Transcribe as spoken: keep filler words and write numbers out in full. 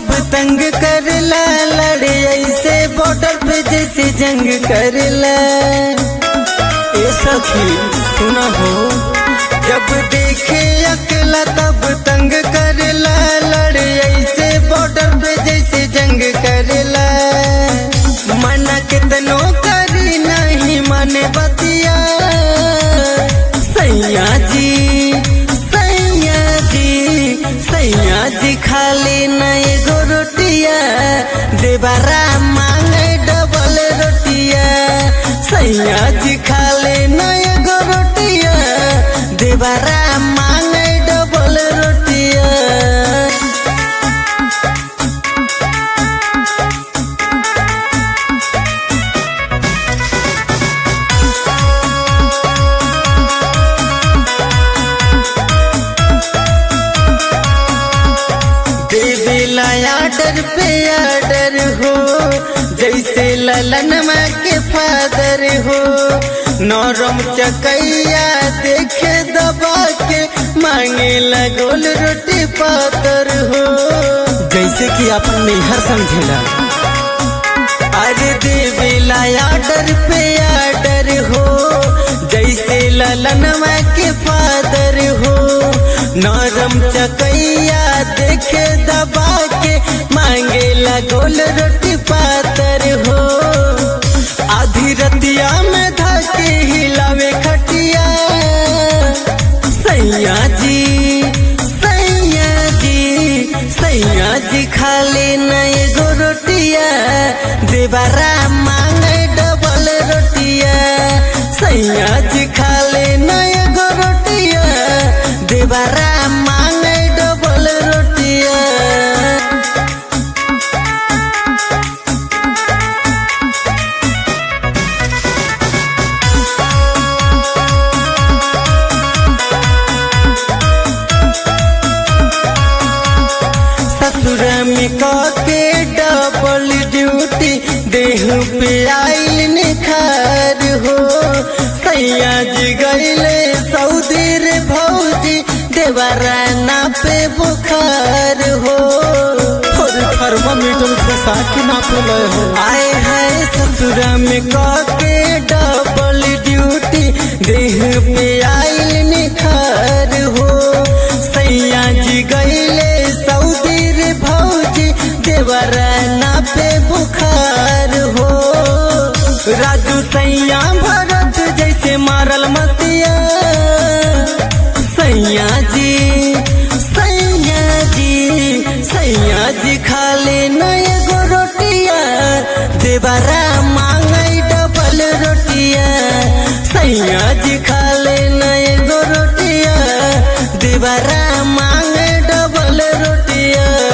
तब तंग करला, लड़े ऐसे बॉर्डर पे जैसे जंग करला। ए सखी सुना हो, जब देखे अकेला तब तंग करला, लड़े ऐसे बॉर्डर पे जैसे जंग करला। मना कितनो करी नहीं माने बतिया, सैया जी सैया जी सैया जी खाली नहीं गो रोटिया, देवरा मांगे डबल रोटिया। सैया जी खाली नहीं गो रोटिया, देवरा मांगे डबल रोटिया। देवेला आर्डर पे आर्डर हो, जैसे ललनमा के फादर हो। नरम चकैया देखे दबा के, मांगे लगोल रोटी पातर हो, जैसे कि अपन नैहर समझेला। अरे देवेला आर्डर पे आर्डर हो, जैसे ललनमा के फादर हो। नरम चकैया देखे दबा के, मांगे लगोल रोटी पातर हो। आधी रतिया में धके हिलावे खटिया, सैया जी सैया जी सैया जी खाली नहीं गो रोटिया, देवरा मांगे डबल रोटिया। सैया जी खाली नहीं गो रोटिया, देवरा मांगे डबल रोटिया। ससुर में के डबल ड्यूटी, देह पे आइल निखार हो। सैया जी गईले सऊदी रे भौजी, देवरा ना पे बुखार हो। थर्मामीटर फंसा के नापे हो। आए है ससुर में के डबल ड्यूटी, देह पे आइल निखार हो। सैया जी गईले सऊदी रे भौजी, देवरा ना पे बुखार हो। राजू सैया भरत जैसे मारल मतिया, सैया जी सैया जी सैया जी खाली नहीं गो रोटिया, देवरा मांगे डबल रोटिया। सैया जी खाली नहीं गो रोटिया, देवरा मांगे डबल रोटिया।